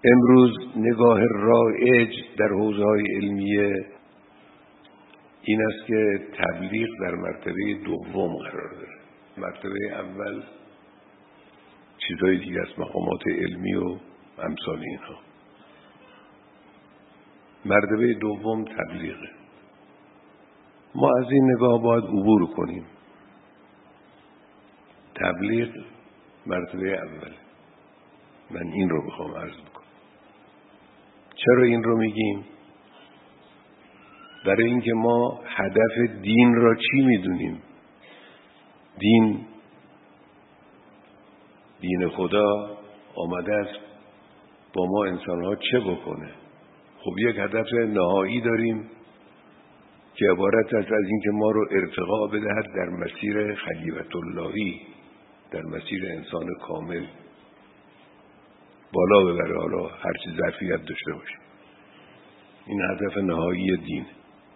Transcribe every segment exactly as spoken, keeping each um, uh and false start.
امروز نگاه رایج در حوزه‌های علمیه این است که تبلیغ در مرتبه دوم قرار داره. مرتبه اول چیزهای دیگه است، مقامات علمی و امثال اینها. مرتبه دوم تبلیغه. ما از این نگاه باید عبور کنیم. تبلیغ مرتبه اوله. من این رو بخوام عرض بکنم. چرا این رو میگیم؟ برای اینکه ما هدف دین را چی میدونیم؟ دین دین خدا آمده است با ما انسان‌ها چه بکنه؟ خب یک هدف نهایی داریم که عبارت است از اینکه ما رو ارتقا بدهد در مسیر خلیوت اللهی، در مسیر انسان کامل بالا ببره، حالا هر چی ظرفیت داشته باشه. این هدف نهایی دین.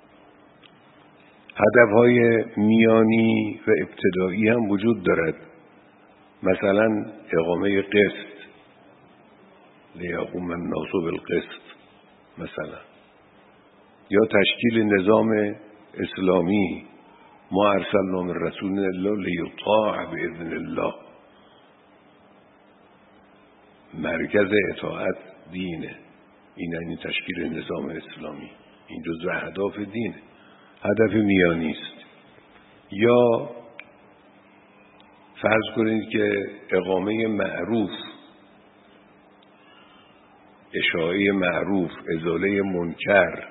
هدفهای میانی و ابتدایی هم وجود دارد، مثلا اقامه قسط، لیقوم الناس بالقسط مثلا، یا تشکیل نظام اسلامی. ما ارسلنا من رسول الله لیطاع باذن الله. مرکز اطاعت دینه. این یعنی تشکیل نظام اسلامی. این جزء اهداف دینه. هدف میانی است. یا فرض کنید که اقامه معروف، اشاعه معروف، ازاله منکر،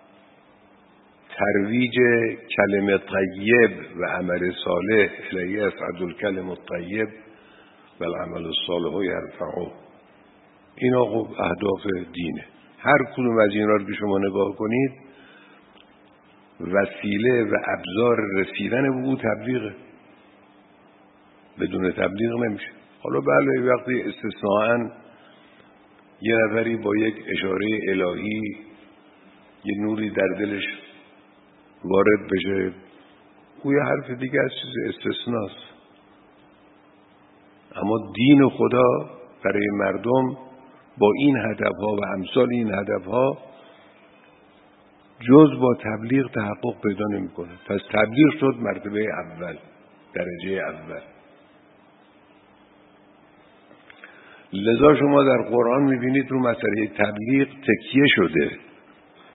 ترویج کلمه طیب و عمل صالح. الیه یصعد الکلم الطیب و العمل الصالح یرفعه. اینا خب اهداف دینه. هر کدوم از اینا رو که شما نگاه کنید وسیله و ابزار رسیدن به او تبلیغه. بدون تبلیغ نمیشه. حالا بله وقتی استثناءً یه نفری با یک اشاره الهی یه نوری در دلش وارد بشه، او یه حرف دیگه از چیز استثناست. اما دین خدا برای مردم با این هدفها و امثال این هدفها جز با تبلیغ تحقق پیدا نمی‌کنه. پس تبلیغ شد مرتبه اول، درجه اول. لذا شما در قرآن می‌بینید رو مسئله تبلیغ تکیه شده.